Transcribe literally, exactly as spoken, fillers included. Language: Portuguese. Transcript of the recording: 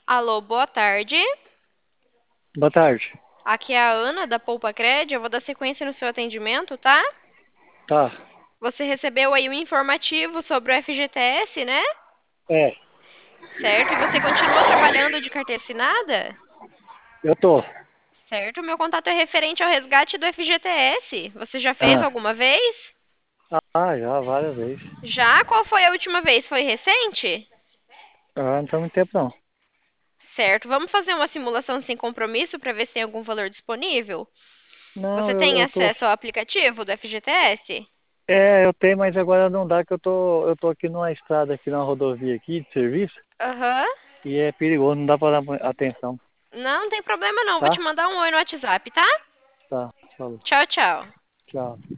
Alô, boa tarde. Boa tarde. Aqui é a Ana da Poupa Cred. Eu vou dar sequência no seu atendimento, tá? Tá. Você recebeu aí um informativo sobre o F G T S, né? É, Certo? E você continua trabalhando de carteira assinada? eu tô. Certo? Meu contato é referente ao resgate do F G T S. Você já fez Ah, alguma vez? ah, já, várias vezes. Já? Qual foi a última vez? Foi recente? Ah, não tem muito tempo não. Certo. Vamos fazer uma simulação sem compromisso para ver se tem algum valor disponível? Não, Você eu, tem eu tô. acesso ao aplicativo do F G T S? É, eu tenho, mas agora não dá que eu tô, eu tô aqui numa estrada, aqui numa rodovia aqui de serviço, Aham. e é perigoso, não dá pra dar mu- atenção. Não, não tem problema não. Vou te Tá? mandar um oi no WhatsApp, tá? Tá, falou. Tchau, tchau. Tchau.